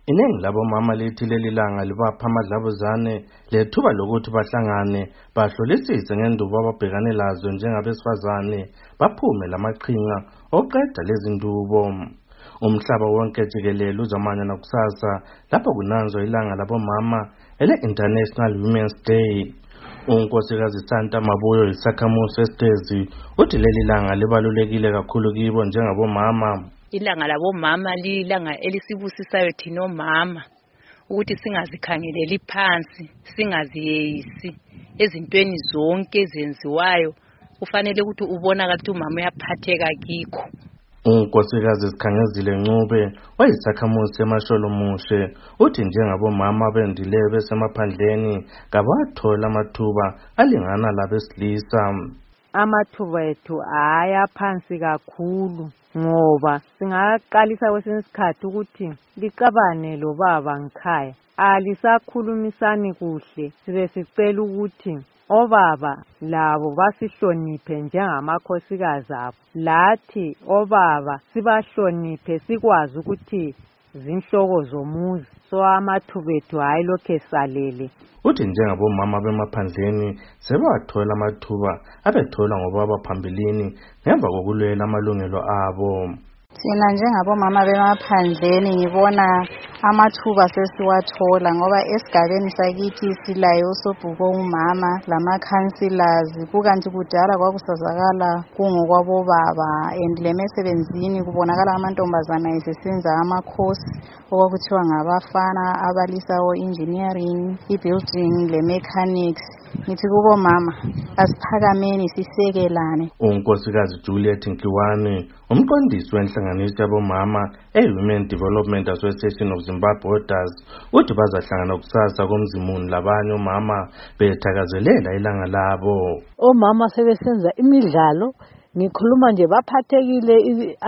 Iningi labomama lithi leli langa libapha amadlabuzane lethuba lokuthi bahlangane bahlolisise ngendubo ababhekane lazo njengabesifazane baphume lamaqhinga oqeda lezi ndubo. Umhlaba wonke jikelele uzamanya nakusasa lapho kunanzwa ilanga labomama ele-International Women's Day. Unkosikazi Santa Mabuyo isakhamuzi esitezi uthi leli langa libalulekile kakhulu kibo njengabomama. Ilanga labomama lilanga elisibusisayo thina omama ukuthi singazikhangeleli phansi, singaziyeyisi ezintweni zonke ezenziwayo. Kufanele ukuthi ubonakala ukuthi umama uyaphatheka kikho. Unkosikazi Sikhangezile Ncube wayisakhamuzi seMasholomushe uthi njengabomama bendileyo besemaphandleni kabathola amathuba alingana labesilisa. Amathuba ethu ayaphansi kakhulu ngoba singaqalisa kwesinye isikhathi ukuthi liqabane lo baba ngikhaya alisakhulumisani kuhle, sibe sicela ukuthi obaba labo basihloniphe njengamakhosikazi abo, lathi obaba sibahloniphe sikwazi ukuthi zinhloko zomuzi. So amathuba ethu hayi lokho esalele. Uthi njengabomama bemaphandleni sebawathola amathuba abethola ngobaba phambilini ngemva kokulwela amalungelo abo. Thina njengabomama bemaphandleni ngibona amathuba sesiwathola ngoba esigabeni sakithi silayo usobhuku ongumama lama-councillors, kukanti kudala kwakusazakala kungokwabobaba, and lemisebenzini kubonakala amantombazana esesenza amakhosi okwakuthiwa ngabafana abalisa o-engineering, i-building le-mechanics. Ngithi kubomama asiphakameni sisekelane. Unkosikazi Juliet Nkiwane umqondisi wenhlanganiso yabomama e-Women Development Association of Zimbabwe Orders uthi bazahlangana kusasa komzimuni labanye omama bethakazelela ilanga labo. Omama sebesenza imidlalo, ngikhuluma nje baphathekile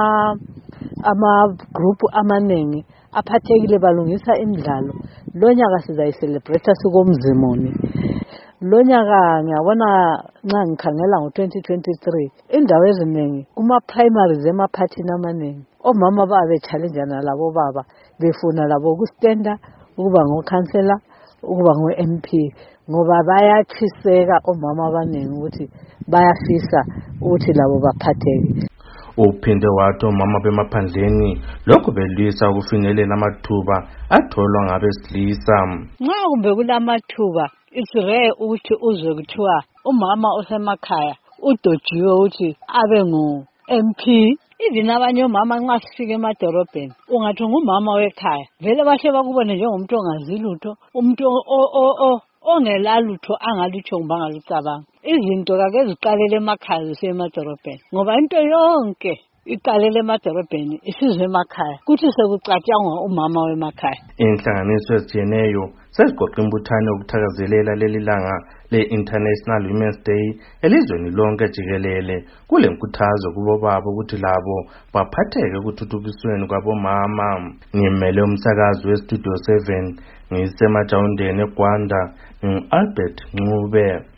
ama-group amaningi aphathekile balungisa imidlalo. Lo nyaka sizayicelebrate sikomzimuni. Lo nyaka ngiyabona nxa ngikhangela ngo-2023 indawo eziningi kuma-primaries emaphathini amaningi omama babechallenjana labo baba befuna labo ukustenda ukuba ngo-councillor, ukuba ngo-MP ngoba bayathiseka omama abaningi ukuthi bayafisa ukuthi labo baphatheke. Uphinde wathi omama bemaphandleni lokhu belwisa ukufinyelela amathuba atholwa ngabesilisa. Nxa kumbe kulamathuba it's rare ukuthi uzwe kuthiwa umama osemakhaya udojiwe ukuthi abe ngu-MP. Even abanye omama nxa sifika emadolobheni ungathi ngumama wekhaya vele bahle bakubone njengomuntu ongazi lutho, umuntu ongelalutho angalutho bangalucabanga. Izinto kake ziqalele emakhaya zisiya emadolobheni ngoba into yonke iqalele emadolobheni isizwe emakhaya kuthi sekucatshangwa umama wemakhaya. Inhlanganiso ezitshiyeneyo seziqoqa imbuthano yokuthakazelela leli langa le-International Women's Day elizweni lonke jikelele kule nkuthazo kubobaba ukuthi labo baphatheke ekuthuthukisweni kwabomama. Ngimele umsakazi weStudio 7 ngisemajawundeni eGwanda, ngingu-Albert Ncube.